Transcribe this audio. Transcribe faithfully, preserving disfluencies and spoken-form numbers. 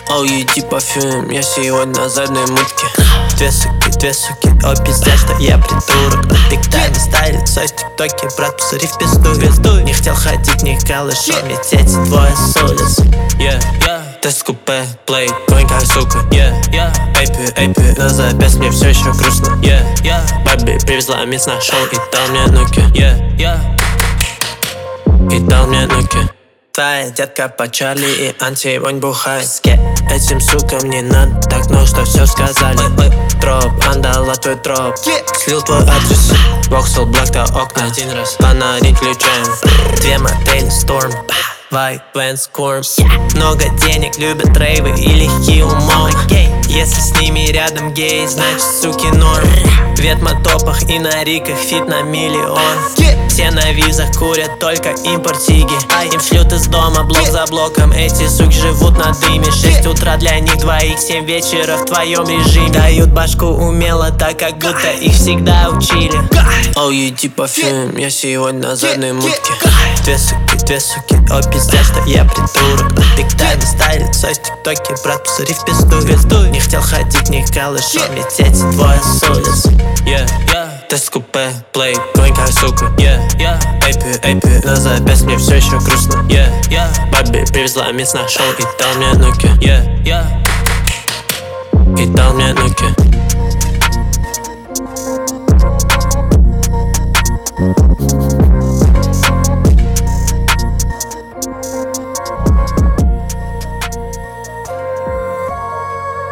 Оу, иди парфюм, я сегодня на задней мутке. Две суки, две суки, о пиздец, что я придурок. Биг тайм стайлит, сой в тиктоке, брат, посмотри в пизду. Не хотел ходить, не калышом, ведь эти двое с улиц. Yeah, yeah. Тест купе, плей, конь как сука. Yeah, yeah. Эй пи, эй пи, на запястье мне все еще грустно. Yeah, yeah. Бэби привезла мисс на шоу и дал мне нуки. Yeah, yeah. И дал мне нуки. Твоя детка по Чарли и антивонь бухает. Этим сукам не надо так, ну что все сказали. Дроп, андала твой дроп, слил твой адрес. Воксел, блэк до окна, один раз фонари включаем. Две модели Storm, White Vans Corm. Много денег, любят рейвы и легкий умом. Если с ними рядом гей, значит суки норм. В ветмотопах и на риках фит на миллион. Все на визах курят только импортиги. Им шлют из дома блок за блоком. Эти суки живут на дыме. Шесть утра для них двоих, семь вечера в твоем режиме. Дают башку умело, так как будто их всегда учили. Оу, иди парфюм, я сегодня на задней мутке. Две суки, две суки, о пиздец, что я придурок. Биг тайм стайлит, сой в тиктоке, брат, посмотри в пизду. Не хотел ходить, не калышом, ведь эти двое с улиц. Yeah, yeah. Тест купе, плей, конь как сука. Yeah, yeah. Эй пи, эй пи, на запястье мне все еще грустно. Yeah, yeah. Бэби привезла мисс на шоу и дал мне нуки. Yeah, yeah. И дал мне нуки.